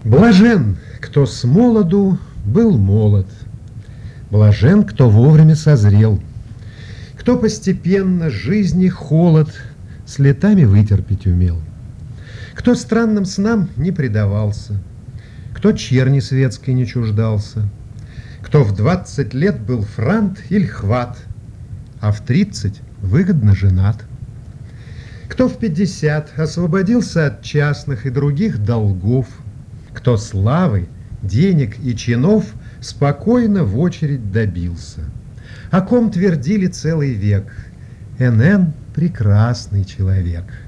Блажен, кто с молоду был молод, блажен, кто вовремя созрел, кто постепенно жизни холод с летами вытерпеть умел, кто странным снам не предавался, кто черни светской не чуждался, кто в 20 лет был франт или хват, а в 30 выгодно женат, кто в 50 освободился от частных и других долгов, кто славы, денег и чинов спокойно в очередь добился, о ком твердили целый век: НН прекрасный человек.